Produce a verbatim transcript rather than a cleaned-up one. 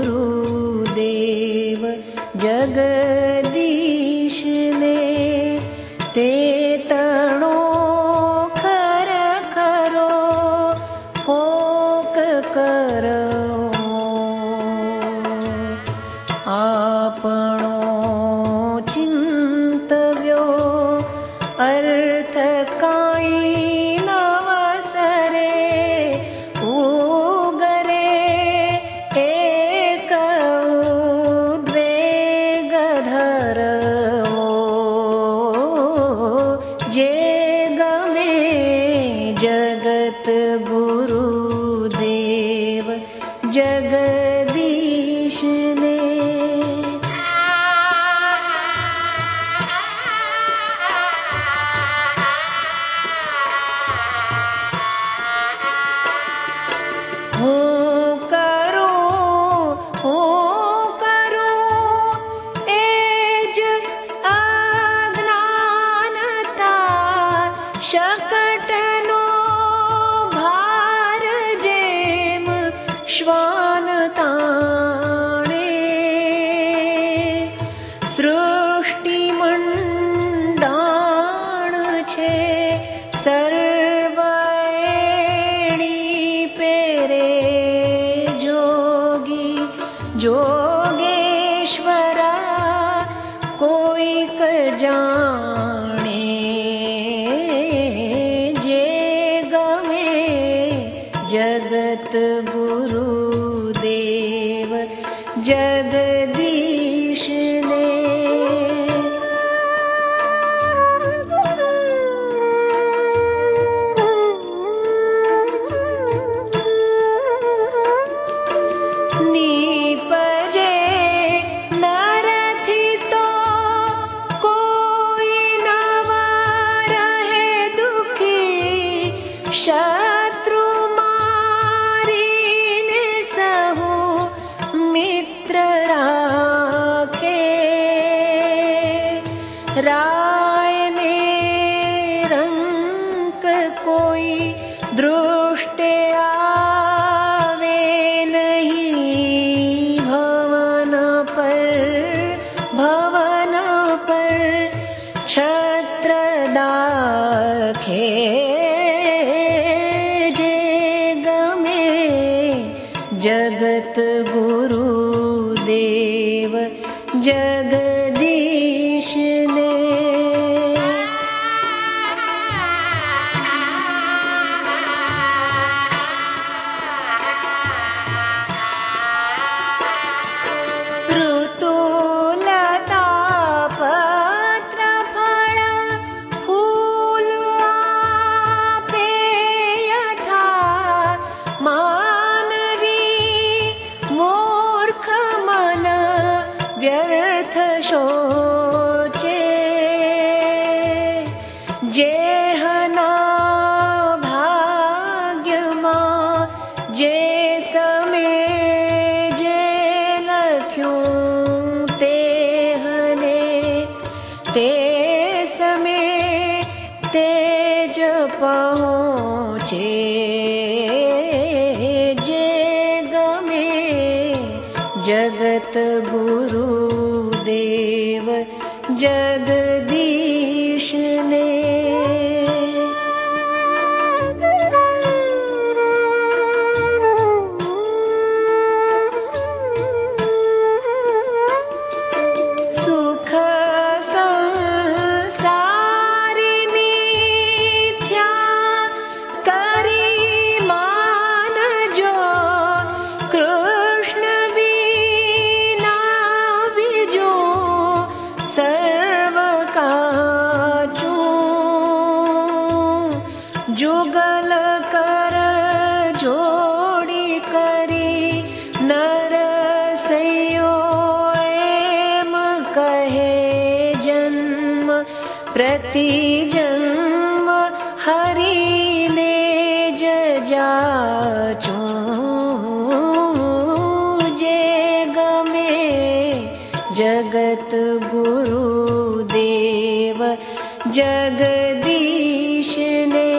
गुरुदेव जगदीश ने ते तणो खर खरो कोक करो आपणो चिंतव्यो अर्थ काई नवसरे उगरे एक उद्वेग धरवो जे गमे जगत गुरुदेव जगदीश ने शकटनो भार जेम श्वान ताणे सृष्टि मंडाण छे सर्वएणी पेरे जोगी जोगेश्वरा कोईक जाणे जगत गुरुदेव जगदीश ने नीपजे नरथी तो कोई नवा रहे दुखी शत्रु मित्र राखे राय ने रंक कोई दृष्टे आवे नहीं भवन पर भवन पर छत्र दाखे जे गमे जगत गुरुदेव जगदीश ने ऋतुलता पत्र फल फूल आपे यथा व्यर्थ शोचे जेहना भाग्यमा जे समय जे लख्यूं तेहने ते समय तेज पहुँचे जे गमे जगत गुरुदेव जगदीश ने सुख संसारी मिथ्या करी मान जो कृष्ण जुगल कर जोड़ी करी नर सयो एम कहे जन्म प्रति जन्म हरि ने जाचू जे गमे जगत गुरुदेव जगदीश ने